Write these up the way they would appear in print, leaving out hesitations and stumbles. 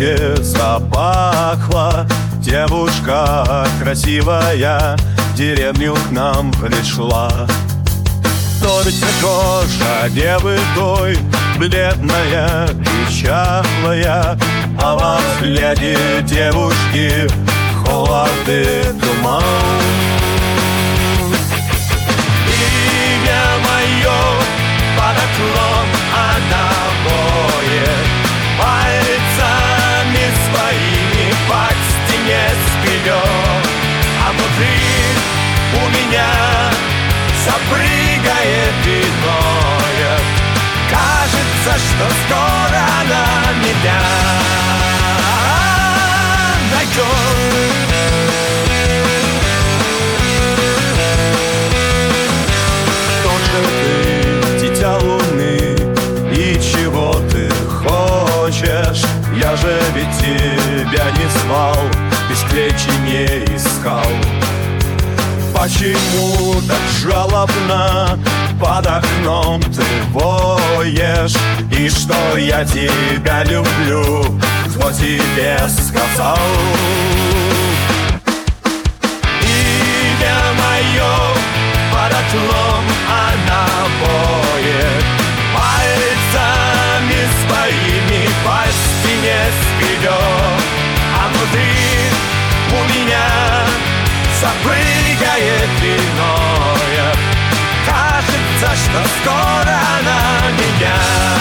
воздухе запахло. Девушка красивая в деревню к нам пришла. Только кожа девы той бледная и чахлая, а во взгляде девушки холод и туман. Имя мое под окном она воет, пальцами своими по стене скребет, а внутри у меня запрыгает и ноет. Кажется, что скоро она меня найдет. Кто же ты, дитя луны, и чего ты хочешь? Я же ведь тебя не звал, без встречи не искал. Почему так жалобно под окном ты воешь? И что я тебя люблю, кто тебе сказал? Имя мое под окном она воет, пальцами своими по стене скребет, а внутри у меня запрыгает и ноет. Кажется, что скоро она меня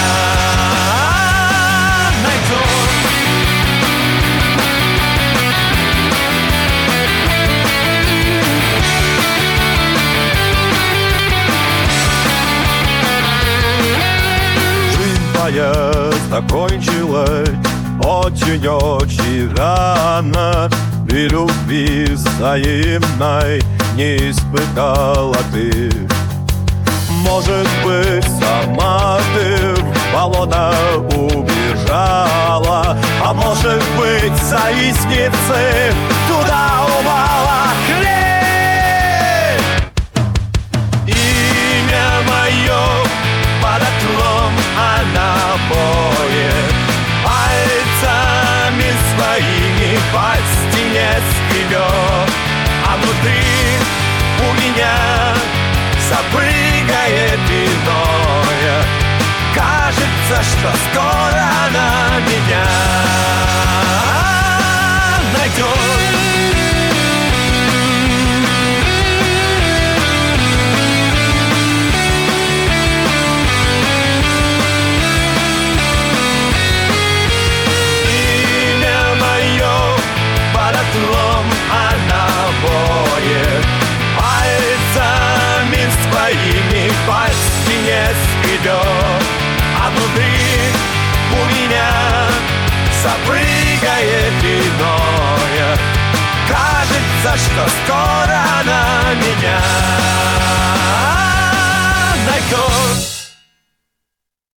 найдет. Жизнь моя закончилась очень рано, и любви взаимной не испытала ты. Может быть, сама ты в болото убежала, а может быть, завистницы туда упала. Имя мое под окном она воет, пальцами своими по стене скребет, а внутри у меня запрыгает и ноет. Кажется, что скоро она меня найдет. Она воет, пальцами своими по стене скребет, а внутри у меня запрыгает и ноет. Кажется, что скоро она меня